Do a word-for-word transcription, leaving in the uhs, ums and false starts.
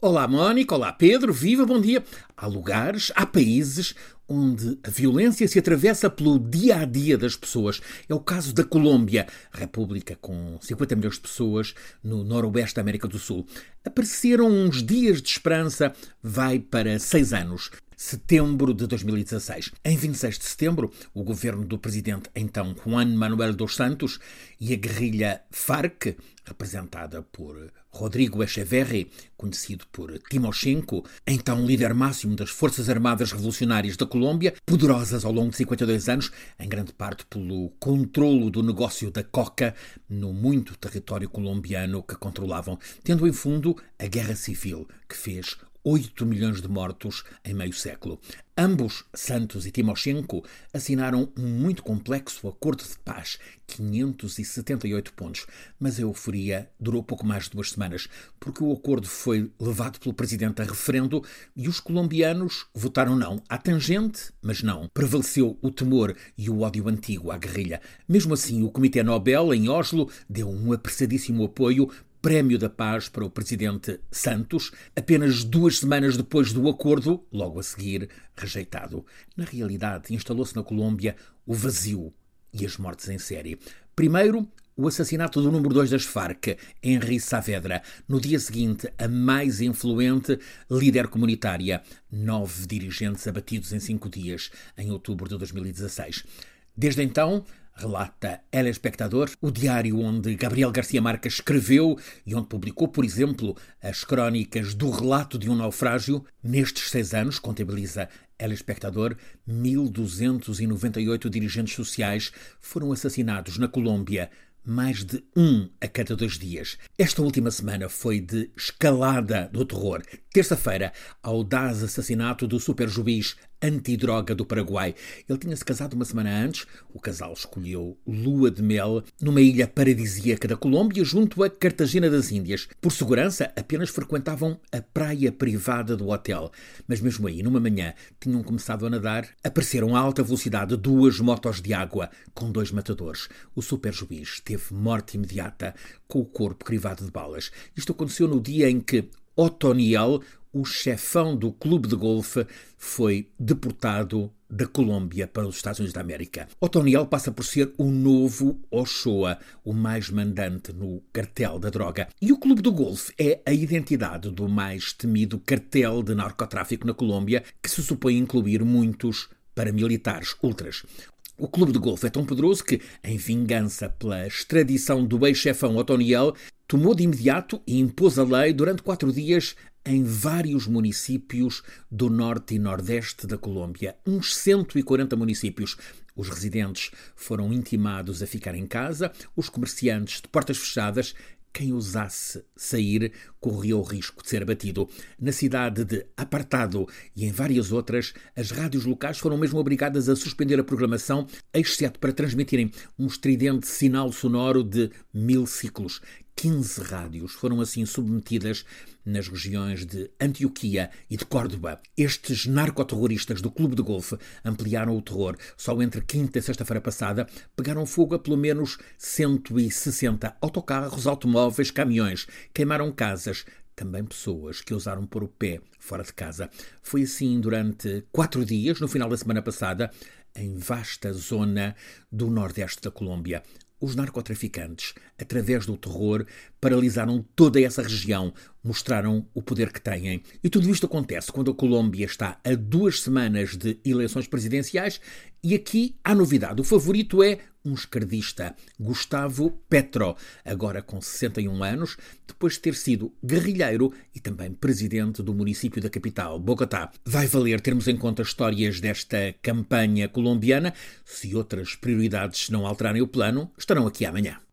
Olá Mónica, olá Pedro, viva, bom dia. Há lugares, há países onde a violência se atravessa pelo dia-a-dia das pessoas. É o caso da Colômbia, república com cinquenta milhões de pessoas no noroeste da América do Sul. Apareceram uns dias de esperança, vai para seis anos. Setembro de dois mil e dezasseis. Em vinte e seis de setembro, o governo do presidente então Juan Manuel dos Santos e a guerrilha FARC, representada por Rodrigo Echeverri, conhecido por Timoshenko, então líder máximo das Forças Armadas Revolucionárias da Colômbia, poderosas ao longo de cinquenta e dois anos, em grande parte pelo controlo do negócio da coca no muito território colombiano que controlavam, tendo em fundo a guerra civil que fez oito milhões de mortos em meio século. Ambos, Santos e Timoshenko, assinaram um muito complexo acordo de paz, quinhentos e setenta e oito pontos, mas a euforia durou pouco mais de duas semanas, porque o acordo foi levado pelo presidente a referendo e os colombianos votaram não. À tangente, mas não. Prevaleceu o temor e o ódio antigo à guerrilha. Mesmo assim, o Comitê Nobel, em Oslo, deu um apressadíssimo apoio, Prémio da Paz para o presidente Santos, apenas duas semanas depois do acordo, logo a seguir, rejeitado. Na realidade, instalou-se na Colômbia o vazio e as mortes em série. Primeiro, o assassinato do número dois das FARC, Henry Saavedra. No dia seguinte, a mais influente líder comunitária. Nove dirigentes abatidos em cinco dias, em outubro de dois mil e dezasseis. Desde então, relata El Espectador, o diário onde Gabriel García Márquez escreveu e onde publicou, por exemplo, as crónicas do relato de um naufrágio. Nestes seis anos, contabiliza El Espectador, mil duzentos e noventa e oito dirigentes sociais foram assassinados na Colômbia, mais de um a cada dois dias. Esta última semana foi de escalada do terror. Terça-feira, audaz assassinato do superjuiz antidroga do Paraguai. Ele tinha-se casado uma semana antes. O casal escolheu lua de mel numa ilha paradisíaca da Colômbia, junto a Cartagena das Índias. Por segurança, apenas frequentavam a praia privada do hotel. Mas mesmo aí, numa manhã, tinham começado a nadar. Apareceram a alta velocidade duas motos de água com dois matadores. O superjuiz teve morte imediata, com o corpo crivado de balas. Isto aconteceu no dia em que Otoniel, o chefão do clube de golfe, foi deportado da Colômbia para os Estados Unidos da América. Otoniel passa por ser o novo Ochoa, o mais mandante no cartel da droga. E o clube do golfe é a identidade do mais temido cartel de narcotráfico na Colômbia, que se supõe incluir muitos paramilitares ultras. O clube de golfe é tão poderoso que, em vingança pela extradição do ex-chefão Otoniel, tomou de imediato e impôs a lei durante quatro dias em vários municípios do norte e nordeste da Colômbia. Uns cento e quarenta municípios. Os residentes foram intimados a ficar em casa, os comerciantes de portas fechadas. Quem ousasse sair corria o risco de ser abatido. Na cidade de Apartado e em várias outras, as rádios locais foram mesmo obrigadas a suspender a programação, exceto para transmitirem um estridente sinal sonoro de mil ciclos. quinze rádios foram assim submetidas nas regiões de Antioquia e de Córdoba. Estes narcoterroristas do clube de golfe ampliaram o terror. Só entre quinta e sexta-feira passada pegaram fogo a pelo menos cento e sessenta autocarros, automóveis, caminhões. Queimaram casas. Também pessoas que ousaram pôr o pé fora de casa. Foi assim durante quatro dias, no final da semana passada, em vasta zona do nordeste da Colômbia. Os narcotraficantes, através do terror, paralisaram toda essa região, mostraram o poder que têm. E tudo isto acontece quando a Colômbia está a duas semanas de eleições presidenciais e aqui há novidade. O favorito é um esquerdista, Gustavo Petro, agora com sessenta e um anos, depois de ter sido guerrilheiro e também presidente do município da capital, Bogotá. Vai valer termos em conta histórias desta campanha colombiana. Se outras prioridades não alterarem o plano, estarão aqui amanhã.